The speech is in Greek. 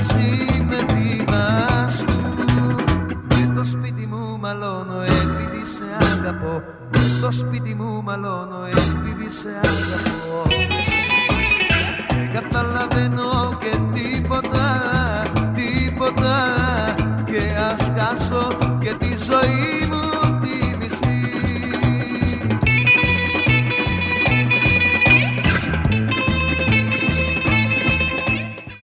είμαι θύμας του. Με το σπίτι μου μαλώνω επειδή σε αγαπώ. Με το σπίτι μου μαλώνω επειδή σε αγαπώ. Δεν καταλαβαίνω και τίποτα, τίποτα, και ας χάσω και τη ζωή.